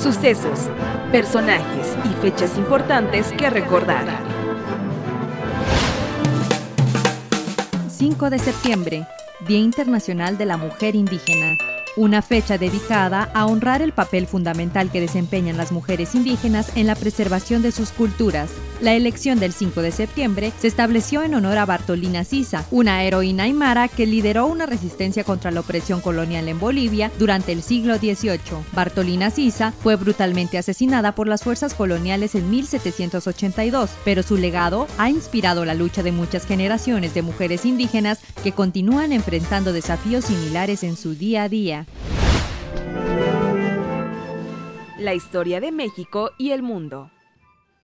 Sucesos, personajes y fechas importantes que recordar. 5 de septiembre, Día Internacional de la Mujer Indígena. Una fecha dedicada a honrar el papel fundamental que desempeñan las mujeres indígenas en la preservación de sus culturas. La elección del 5 de septiembre se estableció en honor a Bartolina Sisa, una heroína aymara que lideró una resistencia contra la opresión colonial en Bolivia durante el siglo XVIII. Bartolina Sisa fue brutalmente asesinada por las fuerzas coloniales en 1782, pero su legado ha inspirado la lucha de muchas generaciones de mujeres indígenas que continúan enfrentando desafíos similares en su día a día. La historia de México y el mundo.